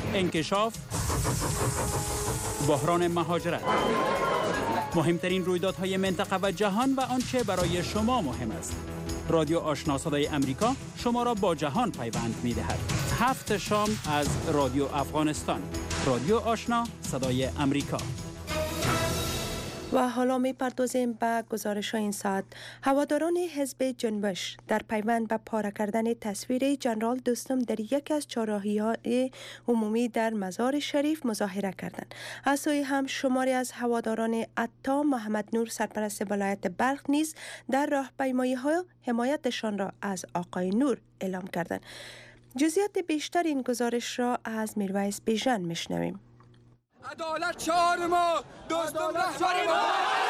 انکشاف، بحران مهاجرت، مهمترین رویدادهای منطقه و جهان و آنچه برای شما مهم است. رادیو آشنا صدای امریکا شما را با جهان پیوند می‌دهد. 7 شام از رادیو افغانستان. رادیو آشنا صدای امریکا. و حالا می‌پردازیم به گزارش این ساعت. هواداران حزب جنبش در پیوند به پاره کردن تصویر جنرال دوستم در یکی از چهارراهی‌های عمومی در مزار شریف مظاهره کردند. از سوی هم شماری از هواداران عطا محمد نور سرپرست ولایت بلخ نیز در راهپیمایی‌ها حمایتشان را از آقای نور اعلام کردند. جزئیات بیشتر این گزارش را از میرویس بیژن میشنویم. عدالت شعار ما، دوستم رهبر ما.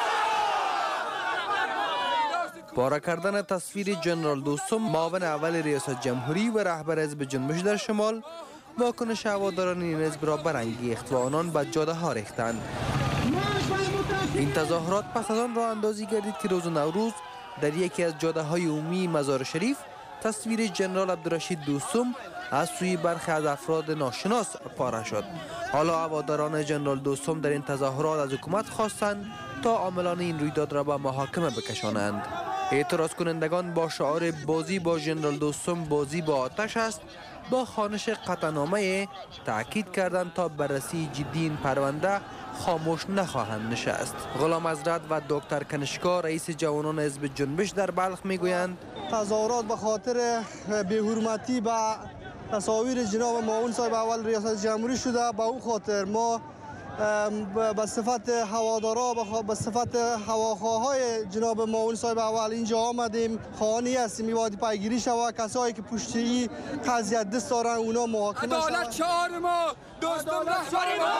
پاره کردن تصویر جنرال دوستم معاون اول ریاست جمهوری و رهبر حزب جنبش در شمال واکنش هواداران این حزب را برانگیخت و آنان به جاده ها ریختند. این تظاهرات پس از آن راه اندازی گردید که روز نوروز در یکی از جاده های عمومی مزار شریف تصویر جنرال عبدالرشید دوستم از سوی برخی از افراد ناشناس پاره شد. حالا هواداران جنرال دوستم در این تظاهرات از حکومت خواستند تا عاملان این رویداد را به محاکمه بکشانند. اعتراض کنندگان با شعار بازی با جنرال دوستم بازی با آتش است با خوانش قطعنامه تاکید کردند تا بررسی جدی این پرونده خاموش نخواهند نشست. غلام حضرت و دکتر کنشکا رئیس جوانان حزب جنبش در بلخ میگویند تظاهرات به خاطر بی‌حرمتی به تصاویر جناب معاون صاحب اول ریاست جمهوری شده. به اون خاطر ما به صفت هوادارا به صفت هواخواهای جناب معاون صاحب اول اینجا آمدیم. خواهانی هستیم می‌باید پیگیری شود، کسایی که پشت این قضیه دست دارن اونا محاکمه شود. عدالت شعار ما، دوستم رهبر ما.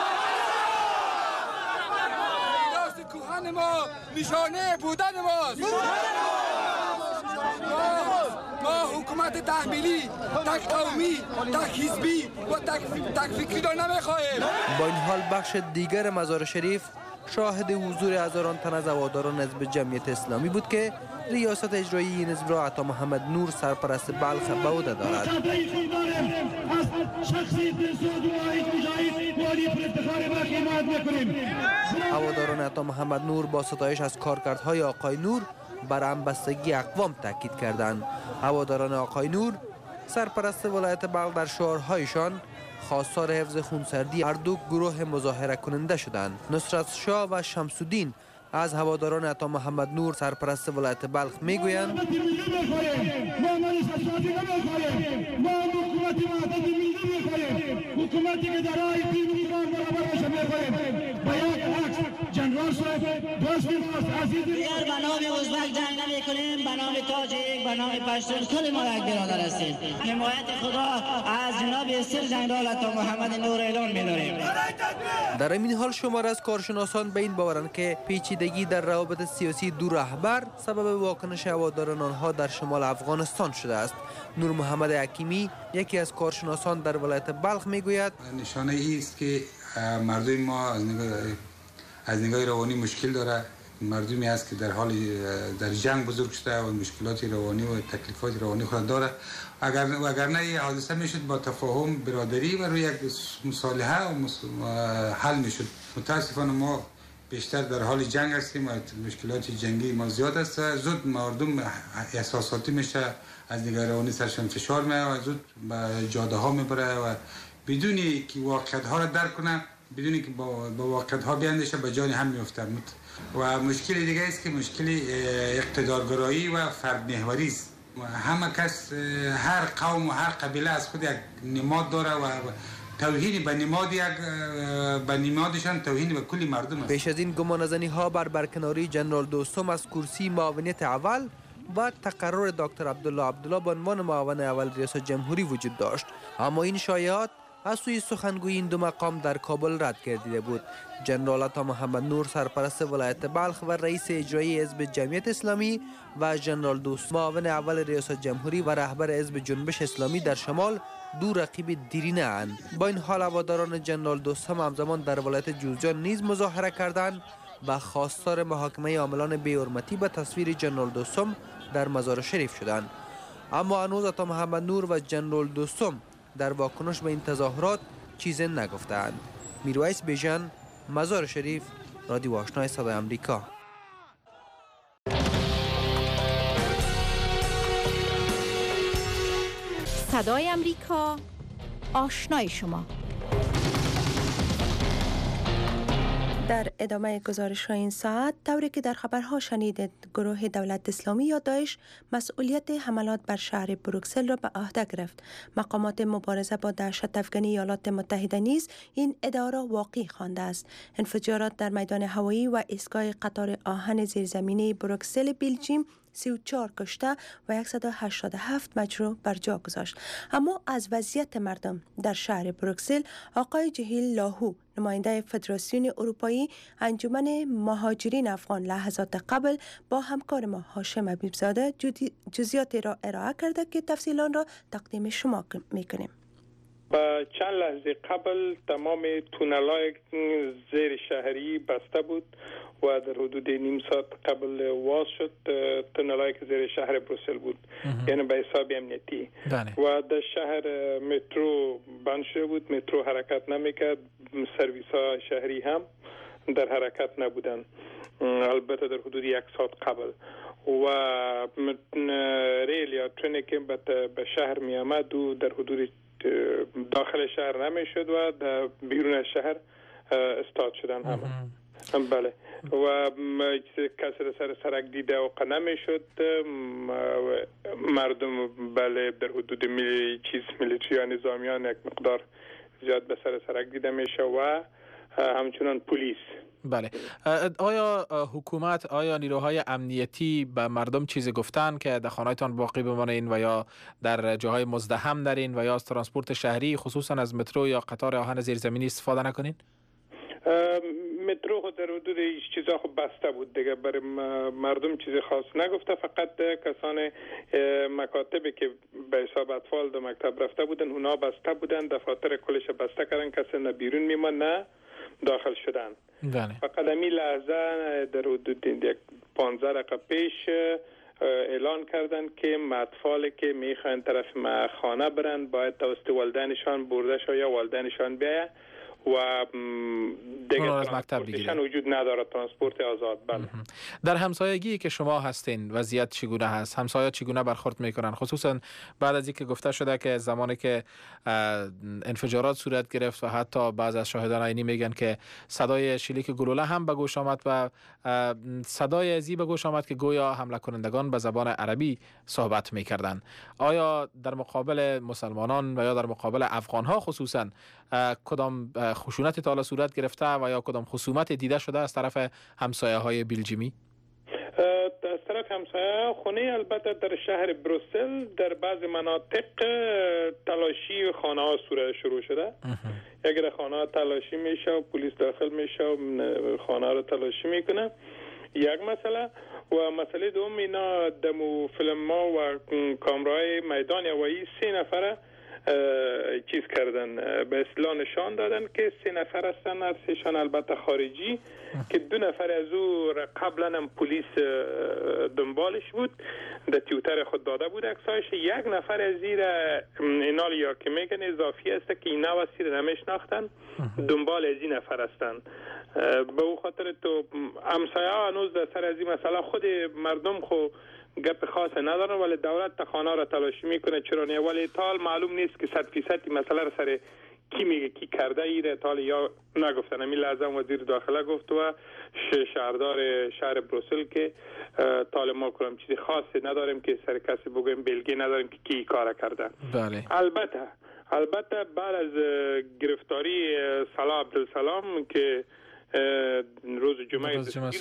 میراث کهن ما، نشانه بودن ماست. ما حکومت تحمیلی، تک قومی، تک حزبی و تک فکری را نمیخواهیم. با این حال بخش دیگر مزار شریف شاهد حضور هزاران تن از هواداران حزب جمعیت اسلامی بود که ریاست اجرایی این حزب را عطا محمد نور سرپرست بلخ به عهده دارد. هواداران عطا محمد نور با ستایش از کارکردهای آقای نور بر همبستگی اقوام تاکید کردند. هواداران آقای نور سرپرست ولایت بلخ در شعارهایشان خواستار حفظ خونسردی هر دو گروه مظاهره کننده شدند. نصرت شاه و شمس الدین از هواداران عطا محمد نور سرپرست ولایت بلخ میگویند حکومتی که در راه دین ایران برابر باشه می‌خواهیم. با یک عکس جنرال صاحب دوست ماست عزیز. دیگر به نام ازبک جنگ نمی‌کنیم، به نام تاجیک، به نام پشتون کل ما یک برادر هستیم. حمایت خدا از جناب استر جنرال عطا محمد نور اعلان می‌داریم. در این حال شمار از کارشناسان به این باورند که پیچیدگی در روابط سیاسی دو رهبر سبب واکنش هواداران آنها در شمال افغانستان شده است. نور محمد حکیمی یکی از کارشناسان در ولایت بلخ میگوید نشانه ای است که مردم ما از نگاه روانی مشکل داره. مردمی است که در حال در جنگ بزرگ شده و مشکلات روانی و تکلیفات روانی خود داره. اگر نه این حادثه میشد با تفاهم برادری و روی یک مصالحه و حل میشد. متاسفانه ما بیشتر در حال جنگ هستیم و مشکلات جنگی ما زیاد است. زود مردم احساساتی میشه، از نگاه روانی سرشان فشار میاد و زود به جاده ها میبره و بدونی که واقعیت ها را درک کنه، بدونی که با واقعیت ها بیاندیشه به جان هم میفته. و مشکل دیگه است که مشکل اقتدارگرایی و فرد محوری است. همه کس، هر قوم و هر قبیله از خود یک نماد داره و توهین به نمادشان توهین به کلی مردم است. پیش از این گمانه‌زنی ها بر برکناری جنرال دوستم از کرسی معاونیت اول و تقرر دکتر عبدالله به عنوان معاون اول ریاست جمهوری وجود داشت، اما این شایعات از سوی سخنگوی این دو مقام در کابل رد گردیده بود. جنرال عطا محمد نور سرپرست ولایت بلخ و رئیس اجرایی حزب جمعیت اسلامی و جنرال دوستم معاون اول ریاست جمهوری و رهبر حزب جنبش اسلامی در شمال دو رقیب دیرینه اند. با این حال هواداران جنرال دوستم همزمان در ولایت جوزجان نیز مظاهره کردند و خواستار محاکمه عاملان بی‌حرمتی به تصویر جنرال دوستم در مزار شریف شدند. اما هنوز عطا محمد نور و جنرال دوستم در واکنش به این تظاهرات چیزی نگفتند. میرویس بیژن، مزار شریف، رادیو آشنای صدای آمریکا. صدای آمریکا، آشنای شما. در ادامه گزارش این ساعت، طوری که در خبرها شنیدید، گروه دولت اسلامی یا داعش مسئولیت حملات بر شهر بروکسل را به عهده گرفت. مقامات مبارزه با دهشت افغانی ایالات متحده نیز این ادعا را واقعی خوانده است. انفجارات در میدان هوایی و ایستگاه قطار آهن زیرزمینی بروکسل بلژیم 34 کشته و 187 مجروح بر جا گذاشت. اما از وضعیت مردم در شهر بروکسل، آقای جهیل لاهو، نماینده فدراسیون اروپایی انجمن مهاجرین افغان، لحظات قبل با همکار ما هاشم حبیبزاده جزئیاتی را ارائه کرده که تفصیلان را تقدیم شما میکنیم. با چند لحظه قبل تمام تونل‌های زیر شهری بسته بود و در حدود نیم ساعت قبل واز شد تونل‌هایی که زیر شهر بروکسل بود، یعنی به حساب امنیتی. و در شهر مترو بند شده بود، مترو حرکت نمیکرد، سرویس‌ها شهری هم در حرکت نبودن، البته در حدود یک ساعت قبل. و ریل یا ترینی که به شهر می آمد و در حدود داخل شهر نمی شد و در بیرون شهر استاد شدن همه. بله. و کسی را سر سرک دیده و نمی شد. مردم بله در حدود میلیتری نظامیان یک مقدار زیاد به سر سرک دیده می شد و همچنان پلیس. بله. آیا حکومت، آیا نیروهای امنیتی به مردم چیزی گفتن که در خانه‌تان باقی بمانین و یا در جاهای مزدحم نرین و یا از ترانسپورت شهری خصوصا از مترو یا قطار آهن زیرزمینی استفاده نکنین؟ مترو در حدود چیزا خب بسته بود دیگه، برای مردم چیزی خاص نگفته، فقط کسان مکاتبی که به حساب اطفال در مکتب رفته بودن اونا بسته بودن، دفاتر کلش بسته کردن، کسی نه بیرون میمان نه داخل شدن. فقط همین لحظه در حدود 15 دقیقه پیش اعلان کردن که اطفالی که میخوان طرف خانه برن باید توسط والدینشان برده شود یا والدینشان بیاید و دیگه ترانسپورتشان وجود نداره، ترانسپورت آزاد. بله. در همسایگی که شما هستین وضعیت چگونه هست؟ همسایه چگونه برخورد میکنن؟ خصوصا بعد از اینکه گفته شده که زمانی که انفجارات صورت گرفت و حتی بعض از شاهدان عینی میگن که صدای شلیک گلوله هم به گوش آمد و صدای ازی به گوش آمد که گویا حمله کنندگان به زبان عربی صحبت میکردن. آیا در مقابل مسلمانان و یا در مقابل افغانها خصوصا کدام خشونت تا حالا صورت گرفته و یا کدام خصومت دیده شده از طرف همسایه های بلژیمی؟ از طرف همسایه خونه البته در شهر بروکسل در بعض مناطق تلاشی خانه ها شروع شده. اگر خانه ها تلاشی میشه و پلیس داخل میشه و خانه رو تلاشی میکنه، یک مسئله. و مسئله دوم اینا دمو فیلم ها و کامرای میدان هوایی 3 نفره چیز کردن، به اصطلاح نشان دادن که 3 نفر هستن، ارسشان البته خارجی، که 2 نفر از او قبلا هم پلیس دنبالش بود، در توییتر خود داده بود عکسایش. 1 نفر از زیر اینالیا که میگن اضافی است که اینا وسیر نمیشناختن، دنبال از این نفر هستن. به او خاطر تو همسایه ها هنوز در سر از این مسئله خود مردم خو گپ خاص ندارن، ولی دولت خانه را تلاشی میکنه. چرا نه؟ ولی تا معلوم نیست که 100% مسئله را سر کی میگه کی کرده ایره، تا یا نگفتن. همین لحظه وزیر داخله گفت و شهردار شهر بروکسل که تا ما کنم چیزی خاصی نداریم که سر کسی بگویم، بلگی نداریم که کی کار کرده. بله. البته بعد از گرفتاری صلاح عبدالسلام که روز جمعه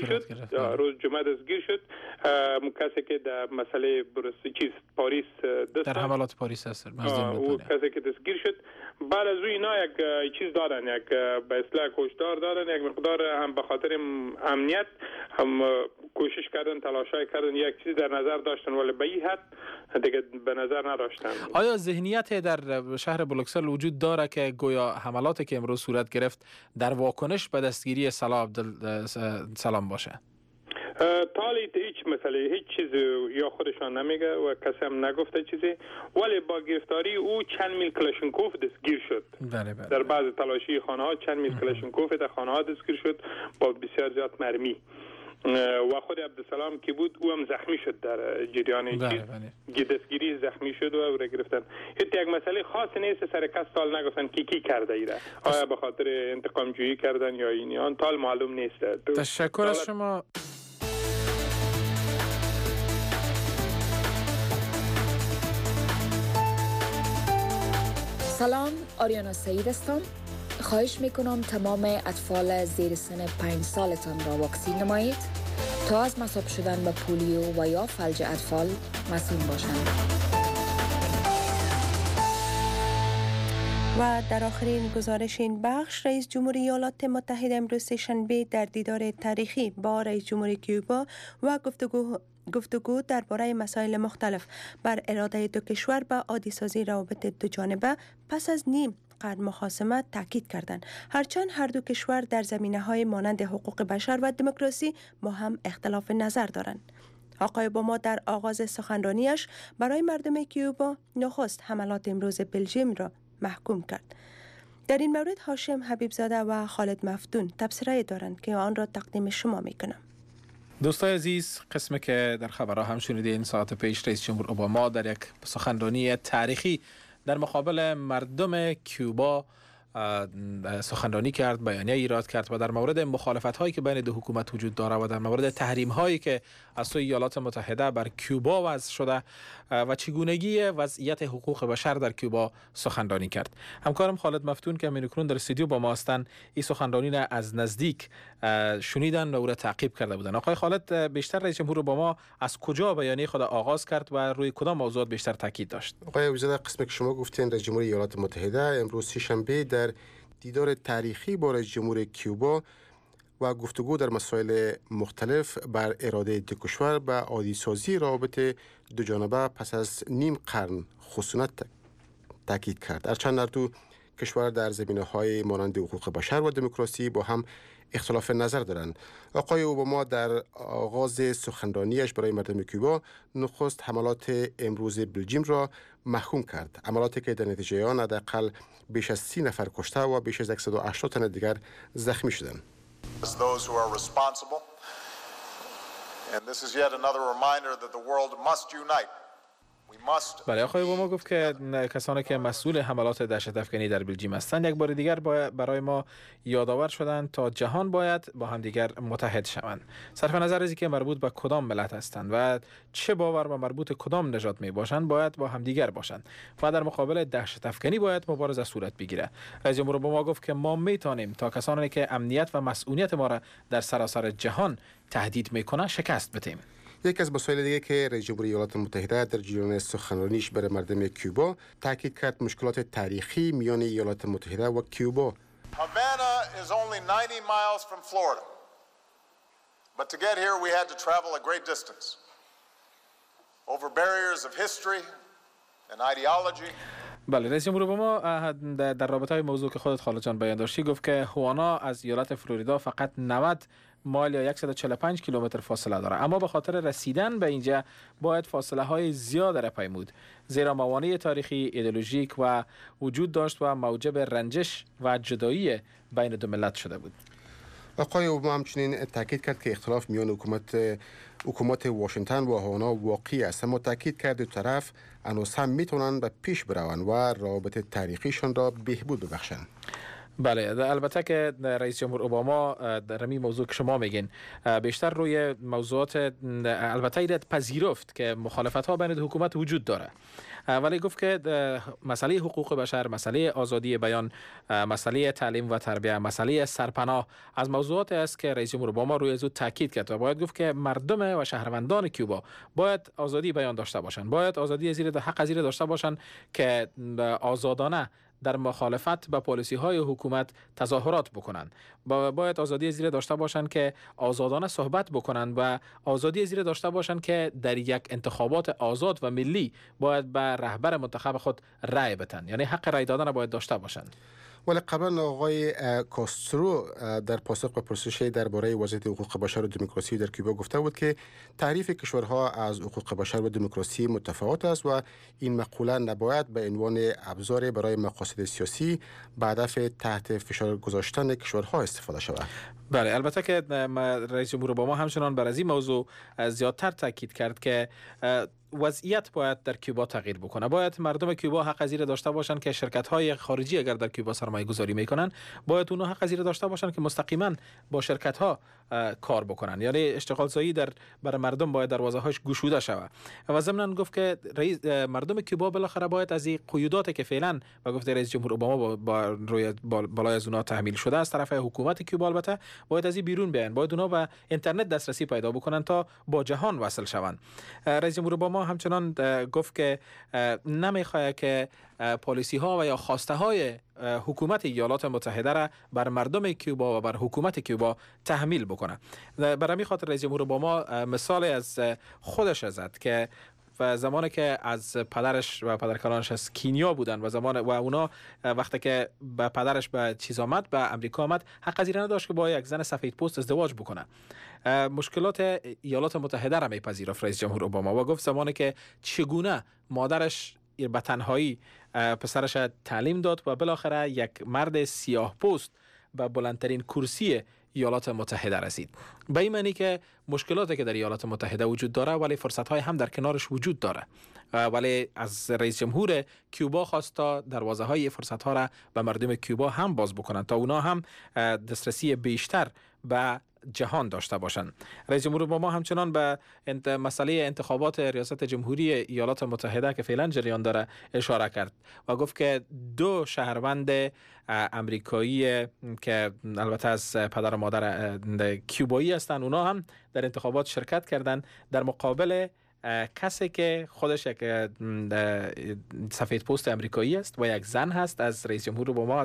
دستگیر شد، کسی که در مسئله پاریس در حملات پاریس هست، او کسی که دستگیر شد، بعد از اینا یک چیز دادن، یک به اصطلاح کشدار دادن، یک مقدار هم به خاطر امنیت هم کوشش کردن، تلاشای کردن، یک چیز در نظر داشتن ولی به این حد دیگه به نظر نداشتن. آیا ذهنیت در شهر بروکسل وجود داره که گویا حملاتی که امروز صورت گرفت در واکنش به دستگیری صلاح عبدالسلام باشه؟ تالی هیچ مسئله هیچ چیز یا خودشان نمیگه و کسی هم نگفته چیزی، ولی با گرفتاری او چند میل کلاشینکوف دستگیر شد. بله. در بعض تلاشی خانه ها چند میل کلاشینکوف در خانه ها دستگیر شد با بسیار زیاد مرمی و خود عبدالسلام که بود او هم زخمی شد در جریان دستگیری، زخمی شد و او را گرفتن. هیچ یک مسئله خاصی نیست، سر کس تال نگفتن کی کرده ایره، آیا به خاطر انتقام جویی کردن یا اینیان، تال معلوم نیست. تشکر از شما. سلام، آریانا سعید هستم. خواهش میکنم تمام اطفال زیر سن 5 سالتان را واکسین نمایید تا از مصاب شدن به پولیو و یا فلج اطفال مسئول باشند. و در آخرین گزارش این بخش، رئیس جمهوری ایالات متحده امروز سه‌شنبه در دیدار تاریخی با رئیس جمهوری کیوبا و گفتگو درباره مسائل مختلف بر اراده دو کشور به عادی سازی روابط دو جانبه پس از نیم قرن مخاصمت تاکید کردند، هرچند هر دو کشور در زمینه‌های مانند حقوق بشر و دموکراسی با هم اختلاف نظر دارند. آقای اوباما در آغاز سخنرانیش برای مردم کیوبا نخست حملات امروز بلژیم را محکوم کرد. در این مورد هاشم حبیبزاده و خالد مفتون تبصره دارند که آن را تقدیم شما میکنم. دوستای عزیز، قسمی که در خبرها هم شنیدین، ساعت پیش رئیس جمهور اوباما در یک سخنرانی تاریخی در مقابل مردم کیوبا سخنرانی کرد، بیانیه ایراد کرد و در مورد مخالفت هایی که بین دو حکومت وجود داره و در مورد تحریم هایی که از سوی ایالات متحده بر کیوبا وضع شده و چگونگی وضعیت حقوق بشر در کیوبا سخنرانی کرد. همکارم خالد مفتون که همینکنون در استودیو با ما هستند، این سخنرانی را از نزدیک شنیدن و او را تعقیب کرده بودند. آقای خالد، بیشتر رئیس جمهور اوباما از کجا بیانیه خود آغاز کرد و روی کدام موضوعات بیشتر تاکید داشت؟ آقای وزیر، قسمی که شما گفتین، رئیس جمهور ایالات متحده امروز سه‌شنبه در دیدار تاریخی با رئیس جمهور کیوبا و گفتگو در مسائل مختلف بر اراده دو کشور به عادی سازی روابط دو جانبه پس از نیم قرن خشونت تاکید کرد. هرچند در دو کشور در زمینه‌های مانند حقوق بشر و دموکراسی با هم اختلاف نظر دارند. آقای اوباما در آغاز سخنرانیش برای مردم کیوبا نخست حملات امروز بلژیم را محکوم کرد، عملاتی که در نتیجه آن حداقل بیش از 30 نفر کشته و بیش از 180 تن دیگر زخمی شدند. بله، آقای اوباما گفت که کسانی که مسئول حملات دهشت‌افکنی در بلژیم هستند یک بار دیگر برای ما یادآور شدند تا جهان باید با هم دیگر متحد شوند، صرف نظر از اینکه مربوط به کدام ملت هستند و چه باور و مربوط کدام نژاد می باشند باید با هم دیگر باشند و در مقابل دهشت‌افکنی باید مبارزه صورت بگیره. رئیس جمهور اوباما گفت که ما میتونیم تا کسانی که امنیت و مسئولیت ما را در سراسر جهان تهدید میکنه شکست بدیم. یک از مسائل دیگه که رئیس جمهور ایالات متحده در جریان سخنرانیش برای مردم کیوبا تاکید کرد مشکلات تاریخی میان ایالات متحده و کیوبا. Havana is only 90 miles from Florida. But to get here we had to travel a great distance over barriers of history and ideology. بله، رئیس جمهور اوباما در رابطه های موضوع که خودت خالد جان بیان داشتی گفت که هاوانا از ایالت فلوریدا فقط 90 مایل یا 145 کیلومتر فاصله داره، اما به خاطر رسیدن به اینجا باید فاصله های زیاد را پیمود، زیرا موانع تاریخی، ایدئولوژیک و وجود داشت و موجب رنجش و جدایی بین دو ملت شده بود. آقای اوباما همچنین تاکید کرد که اختلاف میان حکومت واشنگتن و هاوانا واقعی است، اما تاکید کرد دو طرف هنوز هم میتونن به پیش بروند و روابط تاریخیشان را بهبود ببخشند. بله، البته که رئیس جمهور اوباما در این موضوع که شما میگین بیشتر روی موضوعات البته ایراد پذیرفت که مخالفت ها بین حکومت وجود داره، ولی گفت که مسئله حقوق بشر، مسئله آزادی بیان، مسئله تعلیم و تربیت، مسئله سرپناه از موضوعات است که رئیس جمهور اوباما روی زود تاکید کرد و باید گفت که مردم و شهروندان کیوبا باید آزادی بیان داشته باشند، باید آزادی حق زیر داشته باشند که آزادانه در مخالفت با پالیسی های حکومت تظاهرات بکنند، باید آزادی زیر داشته باشند که آزادانه صحبت بکنند و آزادی زیر داشته باشند که در یک انتخابات آزاد و ملی باید به رهبر منتخب خود رأی بدن، یعنی حق رأی دادن باید داشته باشند. ولی قبلا آقای کاسترو در پاسخ به پرسش درباره وضعیت حقوق بشر و دموکراسی در کیوبا گفته بود که تعریف کشورها از حقوق بشر و دموکراسی متفاوت است و این مقوله نباید به عنوان ابزار برای مقاصد سیاسی به هدف تحت فشار گذاشتن کشورها استفاده شود. بله، البته که رئیس جمهور اوباما همچنان بر از این موضوع زیادتر تاکید کرد که وضعیت باید در کیوبا تغییر بکنه. باید مردم کیوبا حق پذیر داشته باشند که شرکت‌های خارجی اگر در کیوبا سرمایه‌گذاری میکنن، باید اونها حق پذیر داشته باشند که مستقیما با شرکت‌ها کار بکنن. یعنی اشتغال زایی برای مردم باید دروازه‌هاش گشوده شود. و ضمن گفت که مردم کیوبا بالاخره باید از این قیوداتی که فعلا با گفته رئیس جمهور اوباما با روی بالای از اونها تحمیل شده از طرف حکومت کیوبا، البته باید از این بیرون بیان. باید اونها به اینترنت دسترسی پیدا بکنن تا با جهان وصل شوند. رئیس جمهور اوباما همچنان گفت که نمیخواد که پالیسی ها و یا خواسته های حکومت ایالات متحده را بر مردم کیوبا و بر حکومت کیوبا تحمیل بکنه. برای همین خاطر رئیس جمهور اوباما مثال از خودش زد که و زمانی که از پدرش و پدرکلانش از کینیا بودن و اونا وقتی که به پدرش به چیز آمد، به امریکا آمد، حق پذیری نداشت که با یک زن سفید پوست ازدواج بکنه. مشکلات ایالات متحده را میپذیرفت رئیس جمهور اوباما و گفت زمانی که چگونه مادرش به تنهایی پسرش تعلیم داد و بالاخره یک مرد سیاه پوست به بلندترین کرسی ایالات متحده رسید. به این معنی که مشکلاتی که در ایالات متحده وجود داره ولی فرصت‌های هم در کنارش وجود داره. ولی از رئیس جمهور کیوبا خواست تا دروازه‌های فرصت‌ها را به مردم کیوبا هم باز بکنند تا اونا هم دسترسی بیشتر به جهان داشته باشند. رئیس جمهور اوباما همچنان به مسئله انتخابات ریاست جمهوری ایالات متحده که فعلا جریان داره اشاره کرد و گفت که 2 شهروند امریکایی که البته از پدر و مادر کیوبایی هستند، اونا هم در انتخابات شرکت کردند در مقابل کسی که خودش یک سفید پوست امریکایی است و یک زن هست. از رئیس جمهور اوباما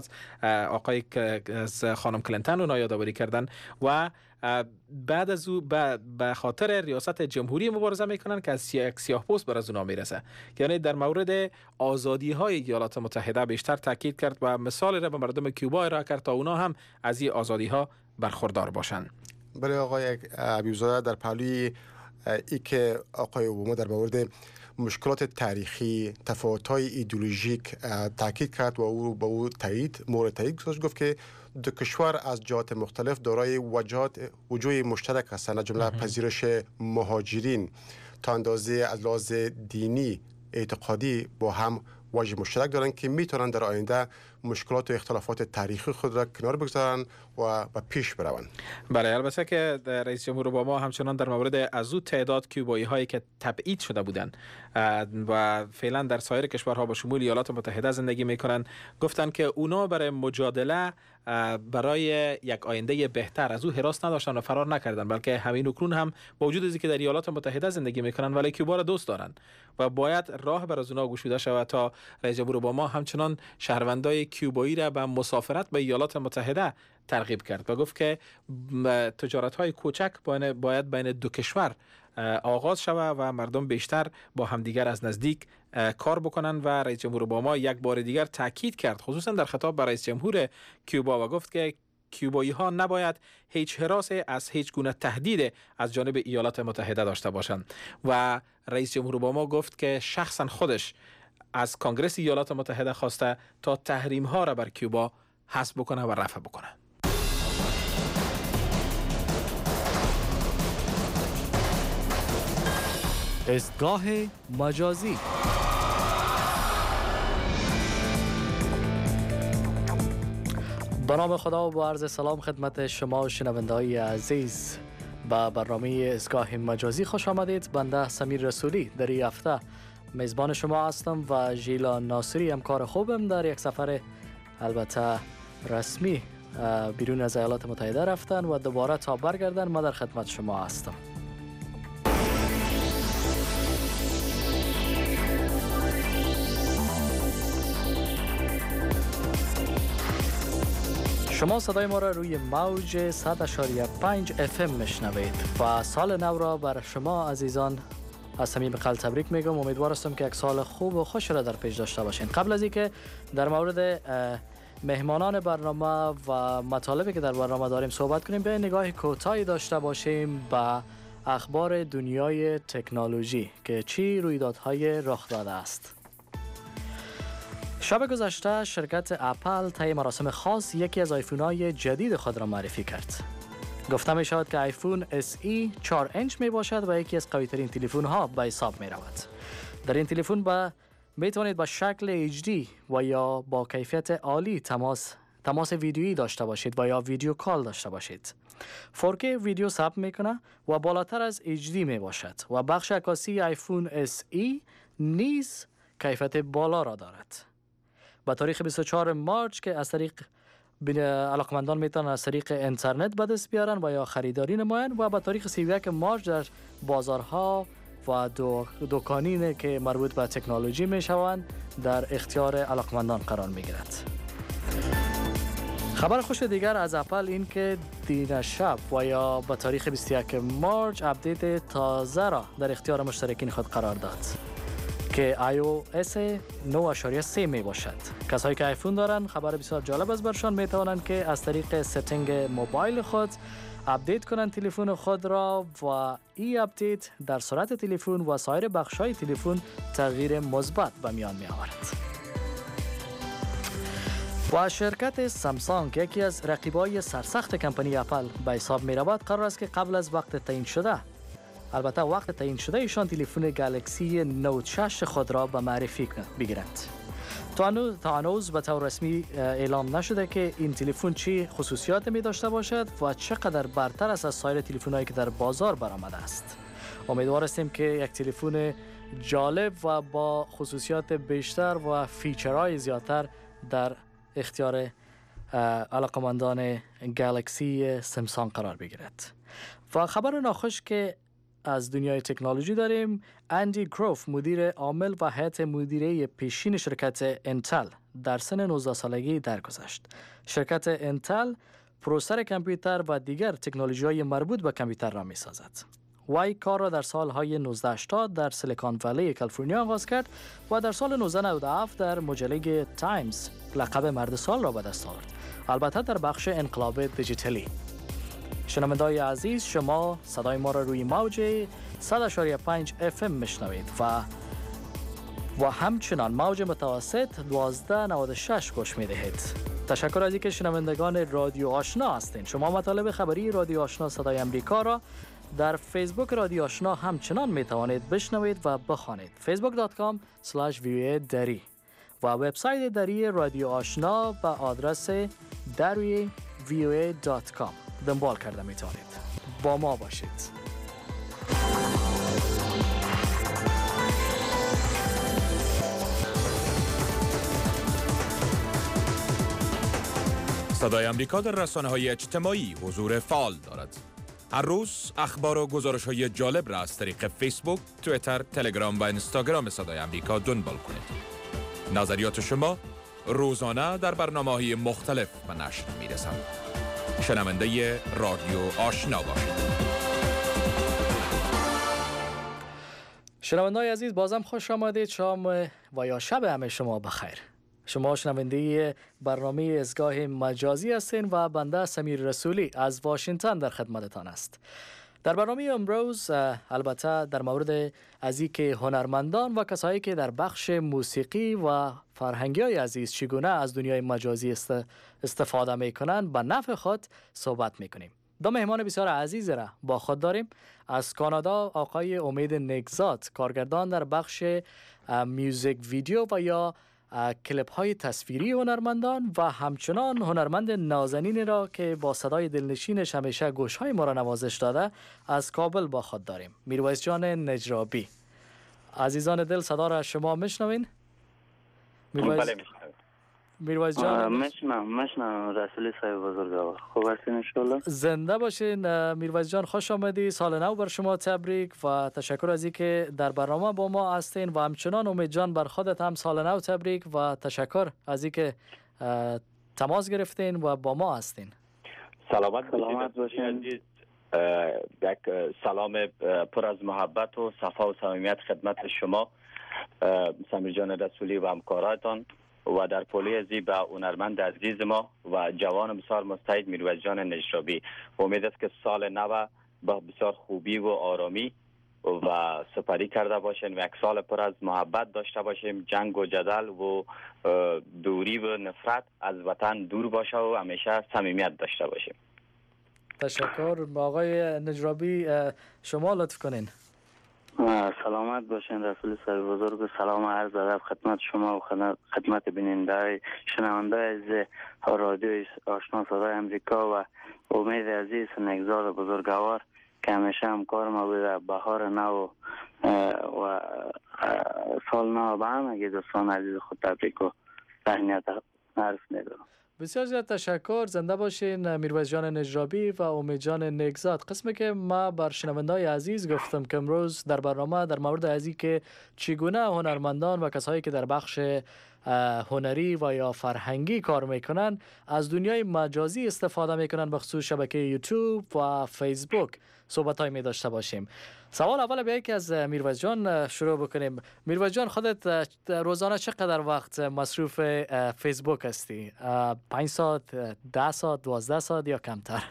از خانم کلینتون اونا یادآوری کردن و بعد از او به خاطر ریاست جمهوری مبارزه میکنن که از یک سیاه پوست بر از اونا میرسه. یعنی در مورد آزادی های ایالات متحده بیشتر تاکید کرد و مثال را به مردم کیوبا ارائه کرد تا اونا هم از این آزادی ها برخوردار باشن. برای آقای حبیب‌زاده در پهلوی ای که آقای اوباما در مورد مشکلات تاریخی، تفاوت‌های ایدئولوژیک تاکید کرد و او با او مورد تایید گفت که 2 کشور از جهات مختلف دارای وجوه مشترک هستند، از جمله پذیرش مهاجرین تا اندازه از لحاظ دینی اعتقادی با هم واژه مشترک دارند که میتونن در آینده مشکلات و اختلافات تاریخی خود را کنار بگذارن و پیش بروند. بله، البته که رئیس جمهور اوباما همچنان در مورد از او تعداد کیوبایی هایی که تبعید شده بودند و فعلا در سایر کشورها با شمول ایالات متحده زندگی میکنن، گفتن که اونا برای مجادله برای یک آینده بهتر از او حراس نداشتن و فرار نکردن، بلکه همین اکنون هم با وجود از اینکه در ایالات متحده زندگی میکنن ولی کیوبا را دوست دارن و باید راه بر از اونا گشوده شود تا رئیس جمهور اوباما همچنان شهروندای کیوبایی را به مسافرت به ایالات متحده ترغیب کرد و گفت که تجارت‌های کوچک باید بین 2 کشور آغاز شود و مردم بیشتر با همدیگر از نزدیک کار بکنن. و رئیس جمهور اوباما یک بار دیگر تاکید کرد خصوصا در خطاب به رئیس جمهور کیوبا و گفت که کیوبایی ها نباید هیچ هراسی از هیچ گونه تهدید از جانب ایالات متحده داشته باشند. و رئیس جمهور اوباما گفت که شخصا خودش از کنگره ایالات متحده خواسته تا تحریم ها را بر کیوبا حذف بکنه و رفع بکنه. ایستگاه مجازی. به نام خدا و با عرض سلام خدمت شما شنونده‌های عزیز. به برنامه ایستگاه مجازی خوش آمدید. بنده سمیر رسولی در این هفته میزبان شما هستم و ژیلا ناصری همکار خوبم در یک سفر البته رسمی بیرون از ایالات متحده رفتن و دوباره تا برگردن ما در خدمت شما هستم. شما صدای ما را روی موج 100.5 FM میشنوید و سال نو را بر شما عزیزان از صمیم قلب تبریک میگم. امیدوار هستم که یک سال خوب و خوش را در پیش داشته باشین. قبل از اینکه در مورد مهمانان برنامه و مطالبی که در برنامه داریم صحبت کنیم، به نگاه کوتاهی داشته باشیم به اخبار دنیای تکنولوژی که چی رویدادهای رخ داده است. شب گذشته شرکت اپل طی مراسم خاص یکی از آیفون‌های جدید خود را معرفی کرد. گفته می شود که آیفون SE 4 اینچ می باشد و یکی از قوی‌ترین تلفن‌ها به حساب می رود. در این تلفن می توانید با شکل HD و یا با کیفیت عالی تماس ویدیویی داشته باشید و یا ویدیو کال داشته باشید. 4K ویدیو ثبت میکنه و بالاتر از HD می باشد و بخش عکاسی آیفون SE نیز کیفیت بالا را دارد. با تاریخ 24 مارس که از طریق علاقمندان میتونن از طریق اینترنت به دست بیارن و یا خریداری نمایند و با تاریخ 31 مارس در بازارها و دکانین که مربوط به تکنولوژی میشوند در اختیار علاقمندان قرار میگیرد. خبر خوش دیگر از اپل این که دین شب و یا با تاریخ 21 مارس اپدیت تازه را در اختیار مشترکین خود قرار داد که iOS 9.3 می باشد. کسایی که آیفون دارن خبر بسیار جالب از برشان می توانند که از طریق ستینگ موبایل خود اپدیت کنند تلفن خود را و این اپدیت در سرعت تلفن و سایر بخش‌های تلفن تغییر مثبت به میان می آورد. و شرکت سامسونگ یکی از رقیبای سرسخت کمپانی اپل به حساب می رود، قرار است که قبل از وقت تعیین شده، البته وقت تعیین شده ایشان تلفن گلکسی نوت 6 خود را به معرفی بگیرند. تا هنوز به طور رسمی اعلام نشده که این تلفن چی خصوصیات می داشته باشد و چقدر برتر است از سایر تلفن‌هایی که در بازار برآمده است. امیدوار هستیم که یک تلفن جالب و با خصوصیات بیشتر و فیچرهای زیادتر در اختیار علاقمندان گلکسی سامسونگ قرار بگیرد. و خبر ناخوش که از دنیای تکنولوژی داریم، اندی گروف مدیر عامل و هیئت مدیره پیشین شرکت انتل در سن 19 سالگی درگذشت. شرکت انتل پروسر کامپیوتر و دیگر تکنولوژی‌های مربوط به کامپیوتر را می‌سازد. وی کار را در سالهای 1980 در سیلیکون ولی کالیفرنیا آغاز کرد و در سال 1997 در مجله تایمز لقب مرد سال را به دست آورد، البته در بخش انقلاب دیجیتالی. شنونده‌های عزیز، شما صدای ما را روی موج 100.5 FM میشنوید و همچنان موج متوسط 1296 گوش میدهید. تشکر از اینکه شنوندگان رادیو آشنا هستید. شما مطالب خبری رادیو آشنا صدای امریکا را در فیسبوک رادیو آشنا همچنان میتوانید بشنوید و بخوانید. facebook.com/voa دری و وبسایت دری رادیو آشنا به آدرس darivoa.com دنبال کرده میتوانید. با ما باشید. صدای امریکا در رسانه‌های اجتماعی حضور فعال دارد. هر روز اخبار و گزارش‌های جالب را از طریق فیسبوک، توییتر، تلگرام و اینستاگرام صدای امریکا دنبال کنید. نظریات شما روزانه در برنامه‌های مختلف به نشر می‌رسند. شنونده رادیو آشنا باشید. شنونده‌های عزیز، بازم خوش آمدید. شام و یا شب همه شما بخیر. شما شنونده برنامه ازگاه مجازی هستین و بنده سمیر رسولی از واشنگتن در خدمتتان است. در برنامه امروز البته در مورد از اینکه هنرمندان و کسایی که در بخش موسیقی و فرهنگی عزیز چگونه از دنیای مجازی استفاده میکنن به نفع خود صحبت میکنیم. دو مهمان بسیار عزیز را با خود داریم. از کانادا آقای امید نگزاد، کارگردان در بخش میوزیک ویدیو و یا کلیپ های تصویری هنرمندان و همچنان هنرمند نازنین را که با صدای دلنشینش همیشه گوش های ما را نوازش داده از کابل با خود داریم. میرویس جان نجرابی. عزیزان دل، صدا را شما میشنوین؟ میرویس جان مشنم رسولی صاحب بزرگوار. خوب هستین ان شاءالله؟ زنده باشین. میرویس جان خوش آمدی. سال نو بر شما تبریک و تشکر از اینکه در برنامه با ما هستین و همچنان امید جان بر خودت هم سال نو تبریک و تشکر از اینکه تماس گرفتین و با ما هستین. سلامت باشین. یک سلام پر از محبت و صفا و صمیمیت خدمت شما سمیر جان رسولی و همکاراتان و در پولی ازی به هنرمند عزیز ما و جوان بسیار مستعد میرویس جان نجرابی. امید است که سال نو با بسیار خوبی و آرامی و سپری کرده باشیم و یک سال پر از محبت داشته باشیم، جنگ و جدل و دوری و نفرت از وطن دور باشه و همیشه صمیمیت داشته باشیم. تشکر. آقای نجرابی شما لطف کنین. سلامت باشین رسول صاحب بزرگ. سلام عرض ادب خدمت شما و خدمت بیننده شنونده از رادیو آشنا صدای امریکا و امید عزیز نگزاد بزرگوار که همیشه همکار ما بوده. بهار نو و سال نو به همه دوستان عزیز خود تبریک و تهنیت عرض می‌کنم. بسیار زیاد تشکر. زنده باشین میرویس جان نجرابی و امید جان نگزاد. قسمی که ما بر شنوندای عزیز گفتم که امروز در برنامه در مورد ازی که چگونه هنرمندان و کسایی که در بخش هنری و یا فرهنگی کار میکنن از دنیای مجازی استفاده میکنن، به خصوص شبکه یوتیوب و فیسبوک صحبت های می داشته باشیم. سوال اول بیایی که از میرویس جان شروع بکنیم. میرویس جان خودت روزانه چقدر وقت مصروف فیسبوک هستی؟ 5 ساعت، 10 ساعت، 12 ساعت یا کمتر؟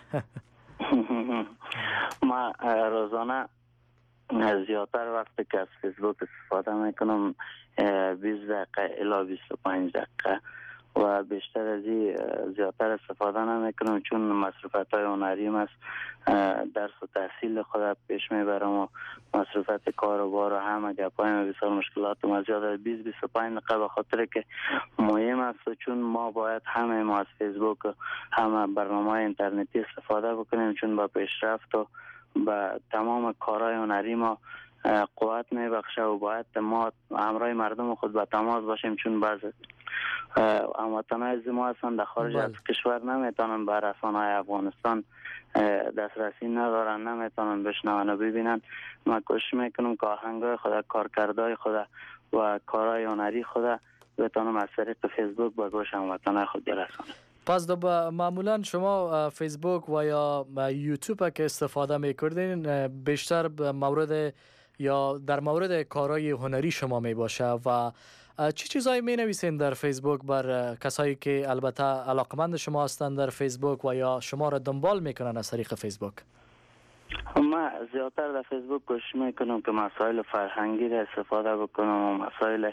ما روزانه زیادتر وقتی که از فیسبوک استفاده میکنم 20 دقیقه الی 25 دقیقه و بیشتر از این زیادتر استفاده نمیکنم چون مصروفات های هنریم است. درس و تحصیل خود پیش میبرم و مصروفات کار و بار و همه گپای بسیار مشکلات و زیاد از 20-25 دقیقه به خاطر که مهم است چون ما باید همه ما از فیسبوک همه برنامه اینترنتی استفاده بکنیم چون با پیشرفت و با تمام کارهای هنری ما قوت میبخشه و باید ما همراه مردم خود به تماس باشیم چون بعضی هموطنان از ما هستند در خارج از کشور نمیتونن به رسانه‌های افغانستان دسترسی ندارن، نمیتونن بشنون و ببینن. ما کوشش میکنم که آهنگای خود، کارکردهای خود و کارهای هنری خود بتونم از طریق فیسبوک به گوش هموطنان خود برسانم. پس معمولا شما فیسبوک و یا یوتیوب که استفاده میکردین بیشتر مورد یا در مورد کارهای هنری شما می باشه و چی چیزایی می نویسین در فیسبوک بر کسایی که البته علاقمند شما هستند در فیسبوک و یا شما را دنبال میکنن از طریق فیسبوک؟ ما زیادتر در فیسبوک کوشش میکنم که مسائل فرهنگی را استفاده بکنم و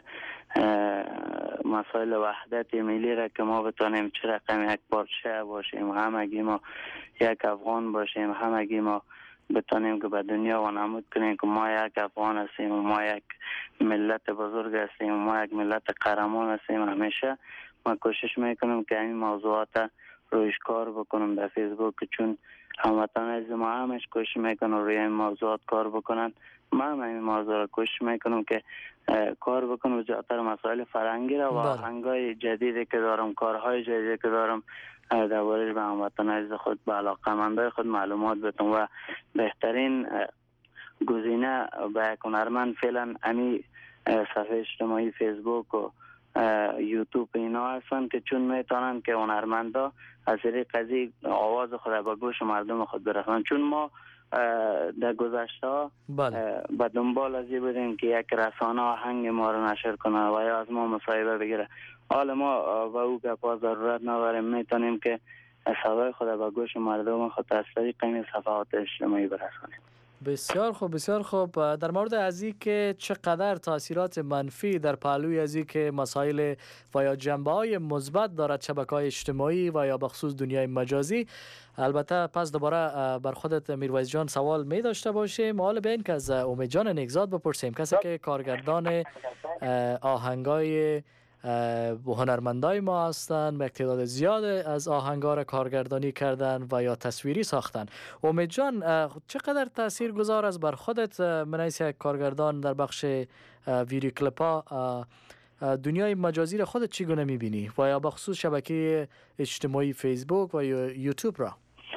مسائل وحدت ملی را که ما بتونیم چه رقم یک پارچه باشیم، همگی ما یک افغان باشیم، همگی ما بتونیم که به دنیا و نمود کنیم که ما یک افغان هستیم و ما یک ملت بزرگ هستیم و ما یک ملت قهرمان هستیم. همیشه ما کوشش میکنم که این موضوعات رویش کار بکنم در فیسبوک چون هموطنان از ما همش کوشش میکنم روی این موضوعات کار بکنن. ما هم این موضوع را کوشش میکنم که کار بکنم زیادتر مسائل فرهنگی را و آهنگای جدیدی که دارم، کارهای جدیدی که دارم درباره به هموطنان از خود به علاقه‌مندای خود معلومات بدم و بهترین گزینه به یک هنرمند فعلا امی صفحه اجتماعی فیسبوک و یوتیوب اینا هستن که چون میتونن که هنرمندا از طریق قضیه آواز خود به گوش مردم خود برسونن. چون ما در گذشته ها به دنبال از این بودیم که یک رسانه آهنگ ما رو نشر کنه و یا از ما مصاحبه بگیره. حالا ما و او گپا ضرورت نداریم، میتونیم که صدای خود به گوش مردم خود از طریق این صفحات اجتماعی برسونیم. بسیار خوب، بسیار خوب. در مورد از این که چقدر تاثیرات منفی در پهلوی از این که مسائل و یا جنبه‌های مثبت دارد شبکه‌های اجتماعی و یا بخصوص دنیای مجازی، البته پس دوباره بر خودت میرویس جان سوال می داشته باشیم. حالا به این که از امید جان نگزاد بپرسیم، کسی که کارگردان آهنگای هنرمندای ما هستند، به تعداد زیاد از آهنگا را کارگردانی کردن و یا تصویری ساختن. امید جان چقدر تأثیر گذار است بر خودت من از یک کارگردان در بخش ویدیو کلیپ ها دنیای مجازی را خودت چگونه میبینی و یا بخصوص شبکه اجتماعی فیسبوک و یوتیوب را؟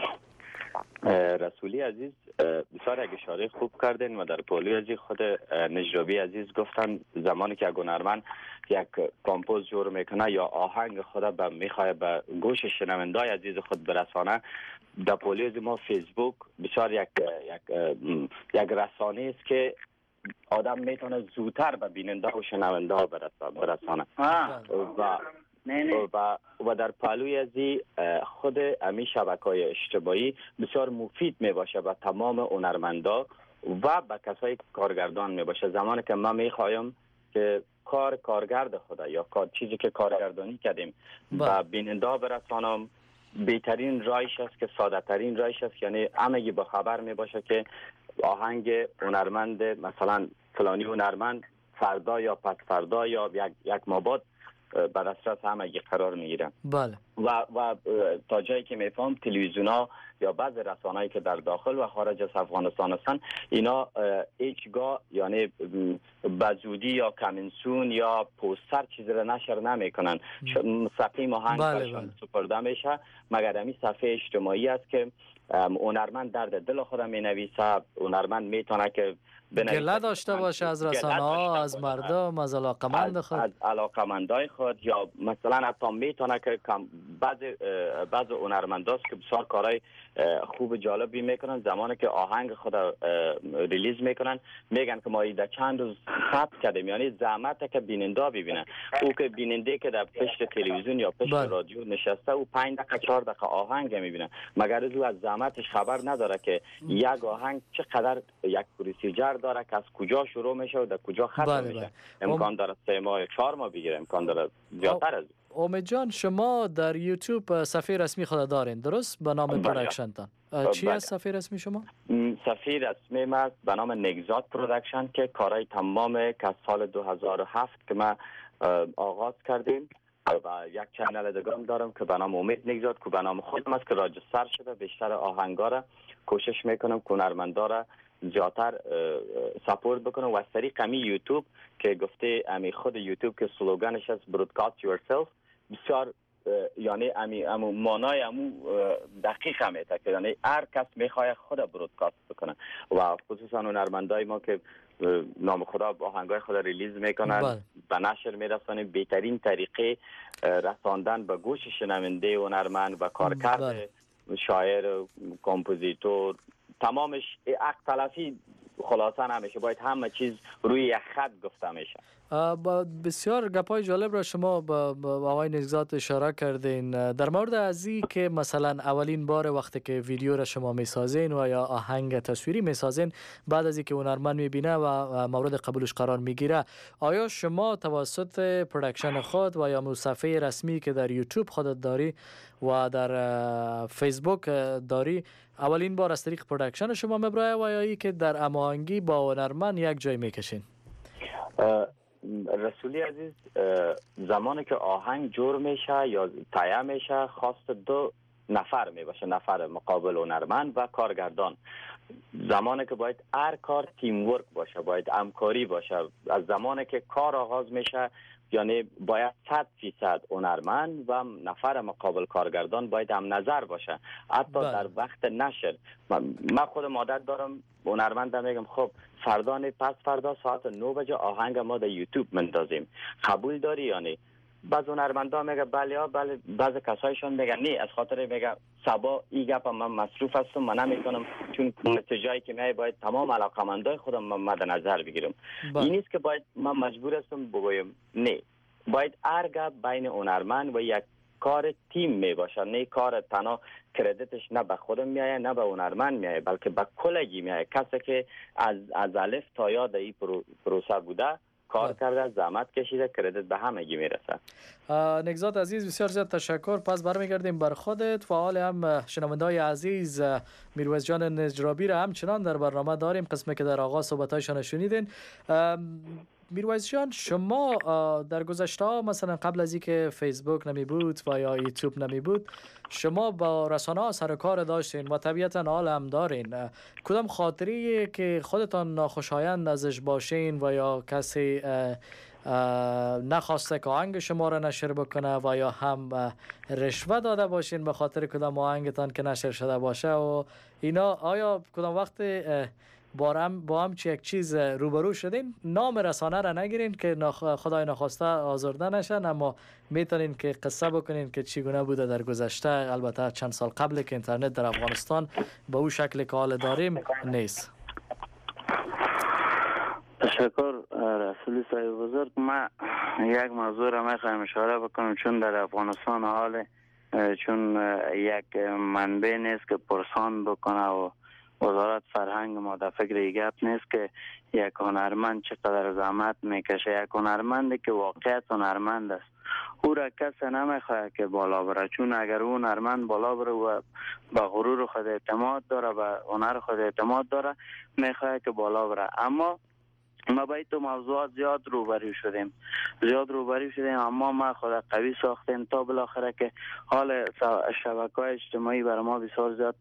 رسولی عزیز بسیار یک اشاره خوب کردین و در پولی از خود نجرابی عزیز گفتن زمانی که یک هنرمند یک کامپوز جور میکنه یا آهنگ خود به میخواد به گوش شنوندای عزیز خود برسانه، در پولی از ما فیسبوک بسیار یک رسانه است که آدم میتونه زودتر به بیننده و شنونده ها برسانه و در پهلوی ازی خود امی شبکه‌های اجتماعی بسیار مفید می باشه به تمام هنرمندا و به کسای کارگردان می باشه. زمانی که ما می خواهیم که کارگرد خدا یا چیزی که کارگردانی کردیم به بیننده ها برسانم، بهترین رایش است که ساده ترین رایش است، یعنی همگی با خبر می باشه که آهنگ هنرمند مثلا فلانی هنرمند فردا یا پس فردا یا یک ماه بعد بر اساس همگی قرار میگیرن. بله. و تا جایی که میفهم تلویزیونا یا بعض رسانه‌ای که در داخل و خارج از افغانستان هستن اینا هیچگاه یعنی بزودی یا کمینسون یا پوستر چیزی را نشر نمیکنن. مستقیم آهنگ برشان سپرده میشه مگر همین صفحه اجتماعی است که هنرمند درد دل خود می نویسه. هنرمند میتونه که گله داشته باشه از رسانه ها، از مردم، از علاقمند خود، از علاقمندای خود، یا مثلا حتی میتونه که بعض هنرمنداست که بسیار کارهای خوب جالبی میکنن. زمانی که آهنگ خود ریلیز میکنن میگن که ما در چند روز ثبت کردیم، یعنی زحمت که بیننده ببینن. او که بیننده که در پشت تلویزیون یا پشت رادیو نشسته او 5 دقیقه 4 دقیقه آهنگ میبینه، مگر او از زحمتش خبر نداره که یک آهنگ چقدر یک پروسیجر داره که از کجا شروع میشه و در کجا ختم میشه. امکان داره 3 ماه 4 ماه بگیره، امکان داره زیادتر از. امید جان شما در یوتیوب صفحه رسمی خود دارین درست به نام پروداکشن تان؟ چی است صفحه رسمی شما؟ صفحه رسمی ما به نام نگزاد پروداکشن که کارهای تمام که از سال 2007 که ما آغاز کردیم و یک چنل دیگه هم دارم که به نام امید نگزاد که به نام خودم است که راجستر شده. بیشتر آهنگا را کوشش میکنم که هنرمندا را زیادتر سپورت بکنم و از طریق امی یوتیوب که گفته امی خود یوتیوب که سلوگانش است برودکاست یورسلف بسیار یعنی امی مانای امو دقیق میته که یعنی هر کس میخواد خود برودکاست بکنه و خصوصا هنرمندای ما که نام خدا آهنگای خود ریلیز میکنن به نشر میرسانیم. بهترین طریقه رساندن به گوش شنونده هنرمند و کارکرد شاعر کمپوزیتور تمامش حق تلفی خلاصه نمیشه، باید همه چیز روی یک خط گفته میشه. بسیار گپای جالب را شما با آقای نگزاد اشاره کردین در مورد ازی که مثلا اولین بار وقتی که ویدیو را شما میسازین و یا آهنگ تصویری میسازین بعد از اینکه هنرمند میبینه و مورد قبولش قرار میگیره، آیا شما توسط پروداکشن خود و یا صفحه رسمی که در یوتیوب خودت داری و در فیسبوک داری اولین بار از طریق پروداکشن شما میبره و یا ای که در هماهنگی با هنرمند یک جای میکشین؟ رسولی عزیز، زمانی که آهنگ جور میشه یا تایه میشه خواست 2 نفر میباشه، نفر مقابل هنرمند و کارگردان. زمانی که باید هر کار تیم ورک باشه، باید همکاری باشه. از زمانی که کار آغاز میشه یعنی باید 100% هنرمند و نفر مقابل کارگردان باید هم نظر باشه. حتی در وقت نشر من خودم عادت دارم هنرمندم میگم خب فردا پس فردا ساعت 9 بجه آهنگ ما در یوتیوب مندازیم، قبول داری یعنی؟ بعض هنرمندا میگه بله بله، بعض کسایشون میگن نه، از خاطر میگه صبا این گپ من مصروف هستم من نمیتونم، چون نتیجه‌ای که می باید تمام علاقمندای خودم مد نظر بگیرم. این نیست که باید من مجبور هستم بگویم نه، باید هر گپ بین هنرمند و یک کار تیم می باشه. نه کار تنها کردیتش نه به خودم میایه نه به هنرمند میایه، بلکه به کلگی میایه. کسی که از الف تا یا در این پروسه بوده کار کرده، زحمت کشیده، کردیت به همگی میرسه. نگزاد عزیز بسیار زیاد تشکر. پس برمیگردیم بر خودت و حال هم شنونده‌های عزیز میرویس جان نجرابی را همچنان در برنامه داریم، قسمی که در آغاز صحبت‌هایشان شنیدین. میرویس جان، شما در گذشته ها مثلا قبل از اینکه فیسبوک نمی بود و یا یوتیوب نمی بود شما با رسانه ها سر کار داشتین و طبیعتا حال هم دارین. کدام خاطری که خودتان ناخوشایند ازش باشین و یا کسی نخواسته که آهنگ شما را نشر بکنه و یا هم رشوه داده باشین به خاطر کدام آهنگتان که نشر شده باشه و اینا، آیا کدام وقت با هم یک چیز روبرو شدین؟ نام رسانه را نگیرین که خدای نخواسته آزرده نشن، اما میتونین که قصه بکنین که چگونه بوده در گذشته، البته چند سال قبل که اینترنت در افغانستان به اون شکل که حال داریم نیست. تشکر رسول صاحب بزرگ. ما یک موضوع را میخوایم اشاره بکنم، چون در افغانستان حال چون یک منبع نیست که پرسان بکنه و وزارت فرهنگ ما در فکر این گپ نیست که یک هنرمند چقدر زحمت میکشه. یک هنرمندی که واقعیت هنرمند است او را کسی نمیخواد که بالا بره، چون اگر اون هنرمند بالا بره و به غرور خود اعتماد داره، به هنر خود اعتماد داره، میخواد که بالا بره. اما ما باید تو موضوعات زیاد روبرو شدیم اما ما خود قوی ساختیم تا بالاخره که حال شبکه‌های اجتماعی برای ما بسیار زیاد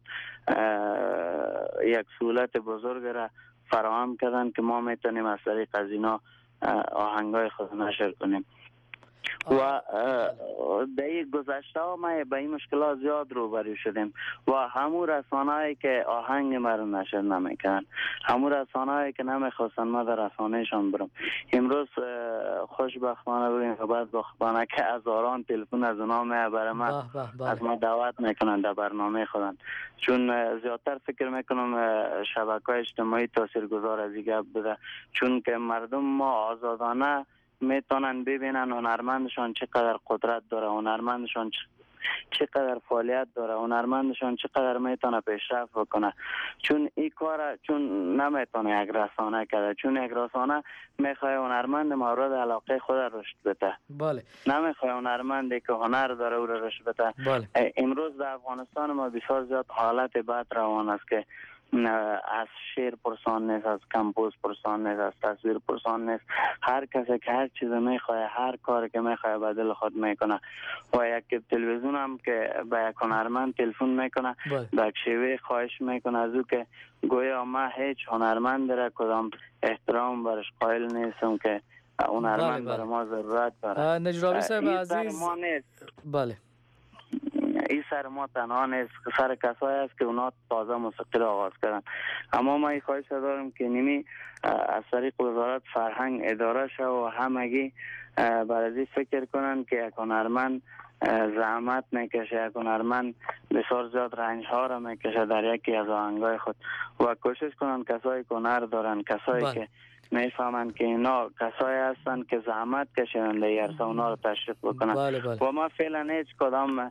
یک سهولت بزرگ را فراهم کردن که ما میتونیم از طریق از اینا آهنگای خود نشر کنیم. و در این گذشته ها ما به این مشکلات زیاد روبرو شدیم و همون رسانه‌ای که آهنگ ما رو نشر نمیکنن، همون رسانه‌ای که نمیخواستن ما در رسانه‌شان برم، امروز خوشبختانه بودیم و بدبختانه که هزاران تلفن از اونا میبره ما از ما دعوت میکنن در برنامه خودن، چون زیادتر فکر میکنم شبکه‌های اجتماعی تاثیرگذار از این گپ بوده، چون که مردم ما آزادانه میتونن ببینن هنرمندشان چقدر قدرت داره، هنرمندشان چقدر فعالیت داره، هنرمندشان چقدر میتونه پیشرفت بکنه. چون این کار چون نمیتونه یک رسانه کرده، چون یک رسانه میخواد هنرمند مورد علاقه خود رشد بده. بله. نمیخواد هنرمندی که هنر داره او را رشد بده. بله. امروز در افغانستان ما بسیار زیاد حالت بد روان است که از شعر پرسان نیست، از کمپوز پرسان نیست، از تصویر پرسان نیست. هر کسی که هر چیز میخواه، هر کاری که میخواه به دل خود میکنه. و یک تلویزیون هم که به یک هنرمند تلفن میکنه به شیوه خواهش میکنه از او که گویا ما هیچ هنرمند را کدام احترام برش قائل نیستم که هنرمند برای ما ضرورت داره. نجرابی صاحب عزیز، بله، این سر ما تنها نیست، سر کسایی است که اونا تازه موسیقی را آغاز کردن. اما ما این خواهش دارم که نمی از طریق وزارت فرهنگ اداره شد و همگی برای فکر کنن که یک هنرمند زحمت میکشه، یک هنرمند بسیار زیاد رنج ها را میکشه در یکی از آهنگای خود و کوشش کنن کسایی که هنر دارن، کسایی که میفهمن که اینا کسایی هستن که زحمت کشیدن در عرصه اونا رو تشریف بکنن. و ما فعلا هیچ کدام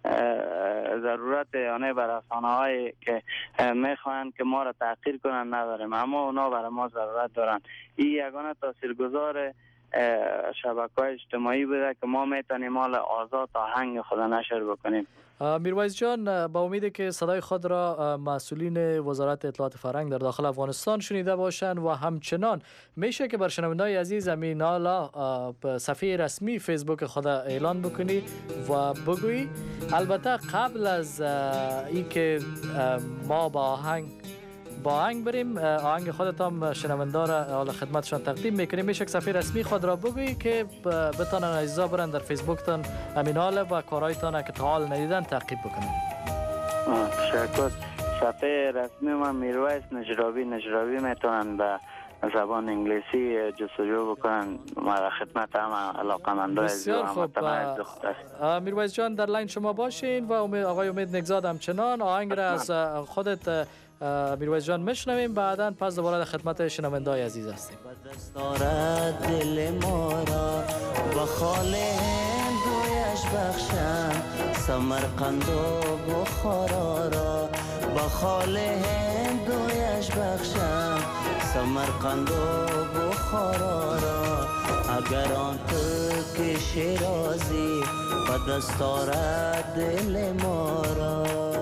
ضرورت یعنی برای رسانه‌هایی که میخوان که ما را تحقیر کنن نداریم، اما اونا برای ما ضرورت دارن. این یگانه تاثیرگذار شبکه‌های اجتماعی بوده که ما میتونیم حال آزاد آهنگ خود نشر بکنیم. میرویس جان، با امیدی که صدای خود را مسئولین وزارت اطلاعات فرهنگ در داخل افغانستان شنیده باشند و همچنان میشه که بر شنوندگان عزیز همین حالا صفحه رسمی فیسبوک خود اعلان بکنید و بگویید. البته قبل از اینکه ما با آهنگ بریم، آهنگ خودت هم شنوندا را حالا خدمتشان تقدیم میکنیم، میشه که صفحه رسمی خود را بگویی که بتانن عزیزا برن در فیسبوکتان همین حال و کارهایتان که تا حال ندیدن تعقیب بکنن. تشکر. صفحه رسمی من میرویس نجرابی میتونن به زبان انگلیسی جستجو بکنن. ما خدمت هم علاقه‌مندای بسیار خوب. میرویس جان در لاین شما باشین و آقای امید نگزاد همچنان. آهنگ را از خودت میرویس جان میشنویم، بعداً پس دوباره در خدمت شنوندگان عزیز هستیم. دل ما را با خال هندویش بخشم، سمرقند و بخارا را با خال هندویش بخشم، سمرقند و بخارا را. اگر آن تو که شیرازی با دست آرد دل ما را.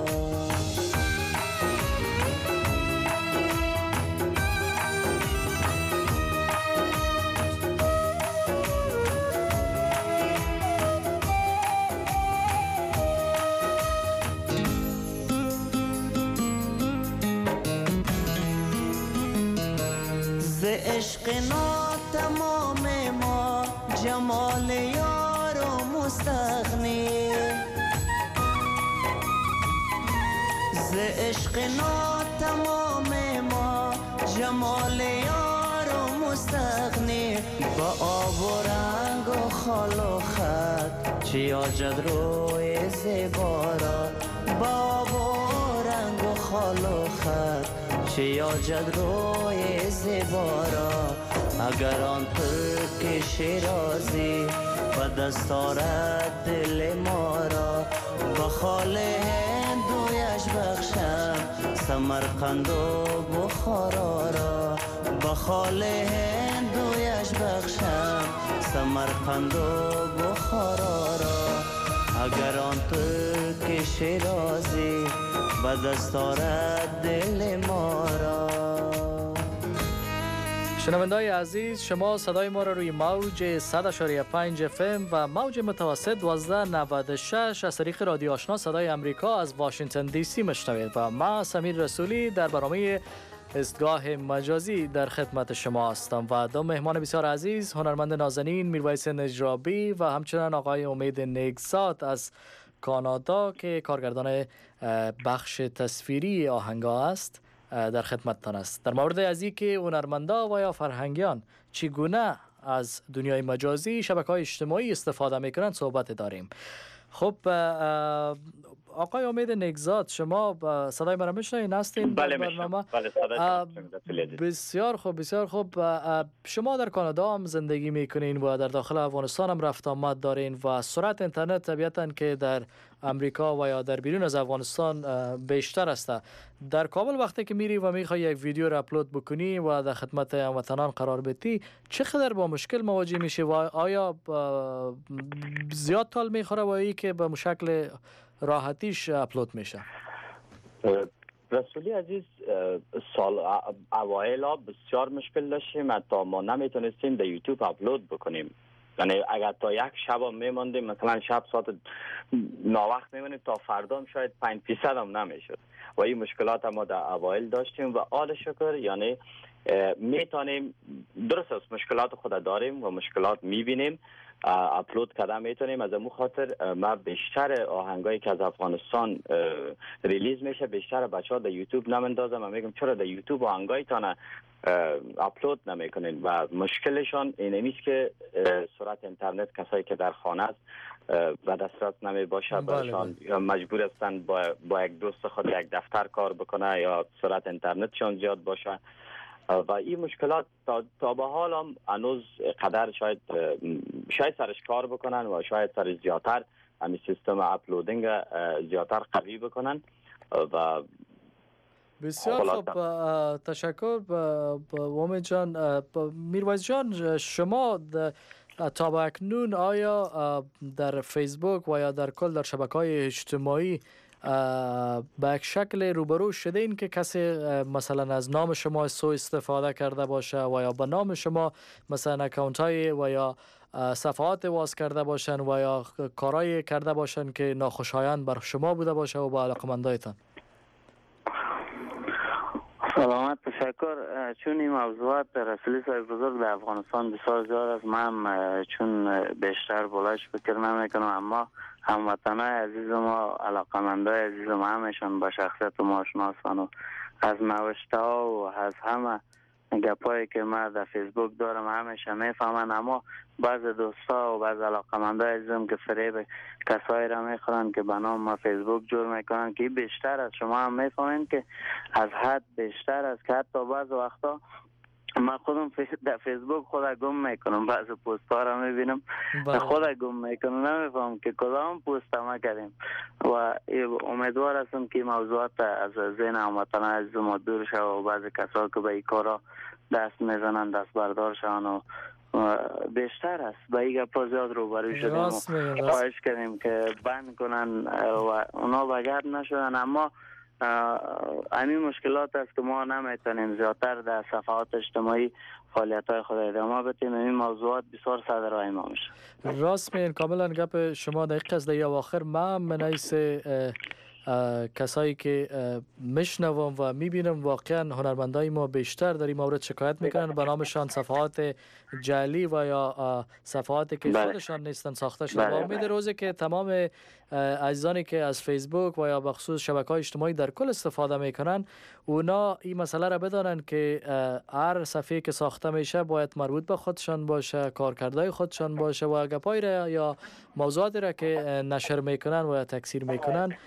عشق ناتمام ما جمال یار و مستغنی، ز عشق ناتمام ما جمال یار و مستغنی. با آب و رنگ و خال و خط چی آجد روی زیبارا، با آب و رنگ و خال و خط چی آجد روی زیبارا. اگر آن ترک شیرازی به دست آرد دل ما را به خال هندویش بخشم سمرقند و بخارا را به خال هندویش بخشم سمرقند و بخارا را اگر آن ترک شیرازی به دست آرد دل ما را. شنونده‌های عزیز، شما صدای ما را روی موج 100.5 FM و موج متوسط 1296 از طریق رادیو آشنا صدای امریکا از واشنگتن دی سی میشنوید و من سمیر رسولی در برنامه استگاه مجازی در خدمت شما هستم و دو مهمان بسیار عزیز، هنرمند نازنین میرویس نجرابی و همچنین آقای امید نیکزاد از کانادا که کارگردان بخش تصویری آهنگا است در خدمتتان است. در مورد از اینکه هنرمندا و یا فرهنگیان چگونه از دنیای مجازی شبکه‌های اجتماعی استفاده میکنند صحبت داریم. خب آقای امید نیکزاد، شما صدای مرا میشنوید؟ هستین در برنامه؟ بله صدای بسیار خوب بسیار خوب. شما در کانادا هم زندگی میکنین و در داخل افغانستان هم رفت آمد دارین و سرعت اینترنت طبیعتاً که در امریکا و یا در بیرون از افغانستان بیشتر است. در کابل وقتی که میری و میخوای یک ویدیو را اپلود بکنی و در خدمت هموطنان قرار بدی، چقدر با مشکل مواجه میشی و آیا زیاد طول میخوره و ای که به شکل راحتیش اپلود میشه؟ رسولی عزیز، سال اوایل بسیار مشکل داشتیم، حتی ما نمیتونستیم در یوتیوب اپلود بکنیم. یعنی اگر تا یک شب هم میماندیم، مثلا شب ساعت ناوقت میمونیم تا فردا شاید 5% هم نمیشد و این مشکلات ما در اوایل داشتیم و آل شکر یعنی میتونیم، درست است مشکلات خود داریم و مشکلات میبینیم، اپلود کردن میتونیم. از امو خاطر ما بیشتر آهنگایی که از افغانستان ریلیز میشه بیشتر بچه‌ها در یوتیوب نمیندازم. من میگم چرا در یوتیوب آهنگایتان اپلود نمیکنین و مشکلشان این نیست که سرعت اینترنت کسایی که در خانه است و دسترس نمی باشه برشان یا مجبور هستند با یک دوست خود یک دفتر کار بکنه یا سرعت اینترنتشان زیاد باشه و این مشکلات تا به حال هم هنوز قدر شاید سرش کار بکنن و شاید سرش زیادتر همین سیستم اپلودینگ زیادتر قوی بکنن و بسیار خوب. تشکر امید جان. میرویس جان، شما تا به اکنون آیا در فیسبوک و یا در کل در شبکه‌های اجتماعی به یک شکل روبرو شده این که کسی مثلا از نام شما سوء استفاده کرده باشه و یا به نام شما مثلا اکانت های و یا صفحات واز کرده باشن و یا کارهای کرده باشن که ناخوشایند بر شما بوده باشه و با علاقمندایتان؟ سلامت، تشکر. چون این موضوعات رسولی صاحب بزرگ در افغانستان بسیار زیاد است، من چون بیشتر بلاش فکر نمیکنم، اما هموطنای عزیز ما، علاقمندای عزیز ما همشون با شخصیت ما آشنا هستند و از نوشته ها و از همه گپایی که من در فیسبوک دارم همشه میفهمن. اما بعض دوستا و بعض علاقمندای عزیزم که فریب کسایی را میخورن که به نام ما فیسبوک جور میکنن که بیشتر از شما هم میفهمین که از حد بیشتر است که حتی بعض وقتا من خودم در فیسبوک خودم گم میکنم، بعض پوست ها را میبینم خودم گم میکنم، نمیفهم که کدام پوست ما کردیم و امیدوار هستم که موضوعات از ذهن هموطنان عزیز ما دور شد و بعض کسا که به این کارا دست میزنن دست بردار شون و بیشتر است به این گپا زیاد روبرو شدیم و خواهش کردیم که بند کنن و اونا بگرد نشدن. اما همین مشکلات است که ما نمیتونیم زیادتر در صفحات اجتماعی فعالیت های خود ادامه بدیم. این موضوعات بسیار صدر راه ما میشه. راست میگین، کاملا گپ شما دقیق است. در اواخر من منیس کسایی که میشنوم و میبینم واقعا هنرمندای ما بیشتر در این مورد شکایت میکنن به نامشان صفحات جعلی و یا صفحاتی که خودشان نیستن ساخته شده. و امید روزی که تمام عزیزانی که از فیسبوک و یا بخصوص شبکه‌های اجتماعی در کل استفاده میکنن اونا این مسئله را بدانن که هر صفحه که ساخته میشه باید مربوط به خودشان باشه، کارکردهای خودشان باشه و گپای را یا موضوعاتی را که نشر میکنن و یا تکثیر میکنن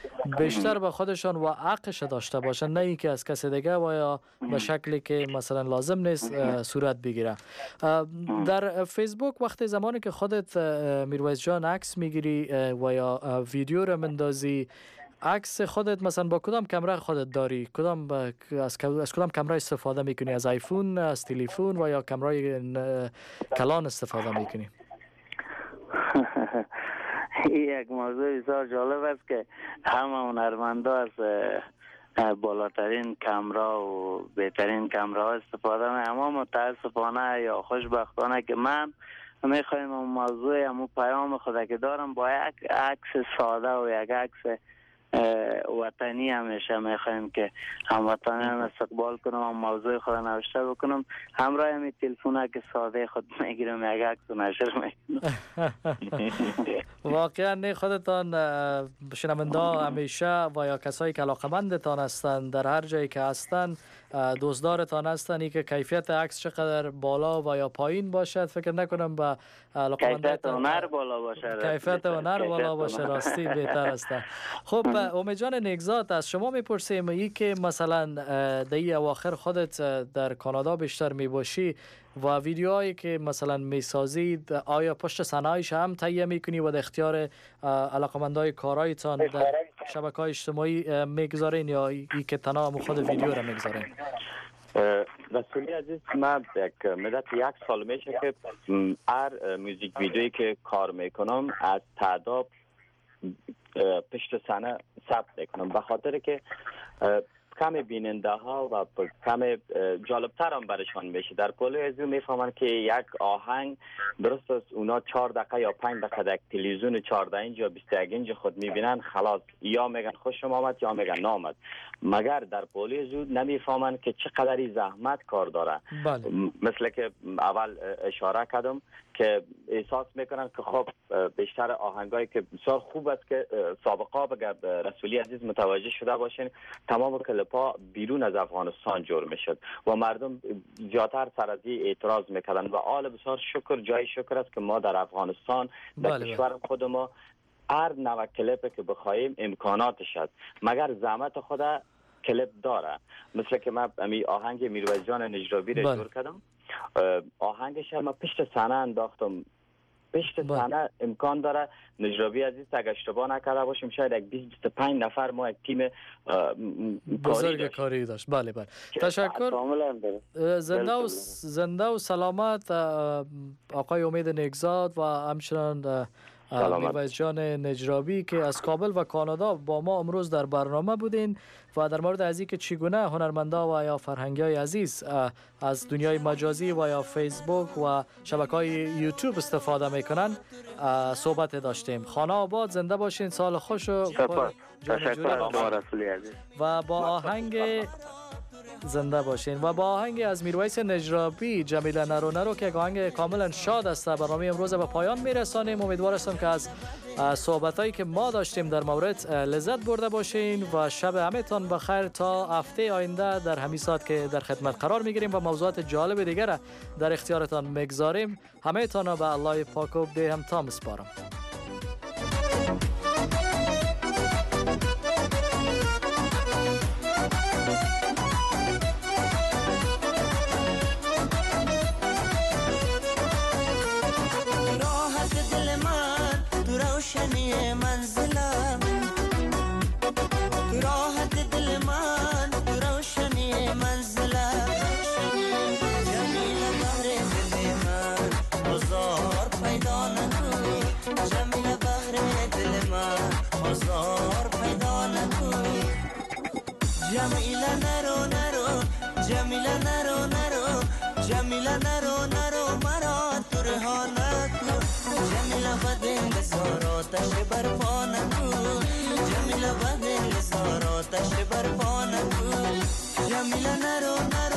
بیشتر به خودشان و حقش داشته باشن، نه اینکه از کسی دیگه و یا به شکلی که مثلا لازم نیست صورت بگیره. در فیسبوک وقتی زمانی که خودت میرویس جان عکس میگیری و یا ویدیو رو مندازی، عکس خودت مثلا با کدام کامera خودت داری؟ از کدام کامera استفاده میکنی؟ از آیفون، از تلفن و یا کامرای کلان استفاده میکنی؟ این یک موضوع بسیار جالب است که همه هنرمندا از بالاترین کامرا و بهترین کامرا استفاده میکنن، اما متاسفانه یا خوشبختانه که من میخوایم اون موضوع همون پیام خود که دارم با یک عکس ساده و یک عکس وطنی همیشه میخوایم که هموطنان استقبال کنم و موضوع خود نوشته بکنم، همراه همی تلفونه که ساده خود میگیرم یک عکس و نشر میکنم. واقعا نه خودتان شنونده همیشه و یا کسایی که علاقمندتان هستند در هر جایی که هستند دوستدارتان هستند، که کیفیت عکس چقدر بالا و یا پایین باشد فکر نکنم به کیفیت هنر بالا باشه. کیفیت هنر بالا باشه، راستی بهتر است. خب امید جان نیکزاد، از شما میپرسیم ای که مثلا در این اواخر خودت در کانادا بیشتر میباشی و ویدیوهایی که مثلا میسازید، آیا پشت صحنه‌ایش هم تهیه میکنی و در اختیار علاقمندای کارایتان در شبکه‌های اجتماعی میگذارین یا ای که تنها خود ویدیو را میگذارین؟ رسولی عزیز، من یک مدت 1 سال میشه که هر موزیک ویدیویی که کار میکنم از تعداد پشت صحنه ثبت میکنم، به خاطر که کم بیننده ها و کم جالبتر هم برشان میشه. در کل از اون میفهمن که یک آهنگ درست است اونا 4 دقیقه یا 5 دقیقه در تلویزیون 14 اینچ یا 21 اینچ خود میبینن، خلاص یا میگن خوشم آمد یا میگن نامد، مگر در کل از اون نمیفهمن که چقدر زحمت کار داره. بله. مثل که اول اشاره کردم که احساس میکنن که خب بیشتر آهنگایی که بسیار خوب است که سابقا بگه رسولی عزیز متوجه شده باشین تمام کلپا بیرون از افغانستان جور میشد و مردم زیادتر سر از این اعتراض میکردن و آل بسیار شکر، جای شکر است که ما در افغانستان در کشور خود ما هر نوع کلپی که بخوایم امکاناتش هست، مگر زحمت خود کلپ داره. مثل که من آهنگ میرویس جان نجرابی را جور کردم، آهنگش هم پشت صحنه انداختم. پشت صحنه امکان داره نجرابی عزیز اگه اشتباه نکرده باشیم شاید یک 20-25 نفر ما یک تیم بزرگ کاری داشت. بله بله، تشکر. زنده و سلامت آقای امید نیکزاد و همچنان میرویس جان نجرابی که از کابل و کانادا با ما امروز در برنامه بودین و در مورد از اینکه چگونه هنرمندا و یا فرهنگیای عزیز از دنیای مجازی و یا فیسبوک و شبکه‌های یوتیوب استفاده میکنن صحبت داشتیم. خانه آباد، زنده باشین، سال خوش و و با آهنگ زنده باشین و با آهنگ از میرویس نجرابی جمیله نرو نرو که آهنگ کاملا شاد است برنامه امروز به پایان میرسانیم. امیدوار هستم که از صحبتایی که ما داشتیم در مورد لذت برده باشین و شب همتون بخیر تا هفته آینده در همین ساعت که در خدمت قرار میگیریم و موضوعات جالب دیگر در اختیارتان میگذاریم. همتون رو به الله پاک و بدهم تا مسپارم. روشنی منزلم تو راحت دل من، تو روشنی منزلم جمیل بحر دل من بازار پیدا نکو، جمیل بحر دل من بازار پیدا نکو، جمیل نرو نرو، جمیل نرو نرو، جمیل نرو نرو مرا تو رها نکو، جمیل بدن آتش برپا نکو، جمیل بدن آتش برپا نکو، جمیل نرو نرو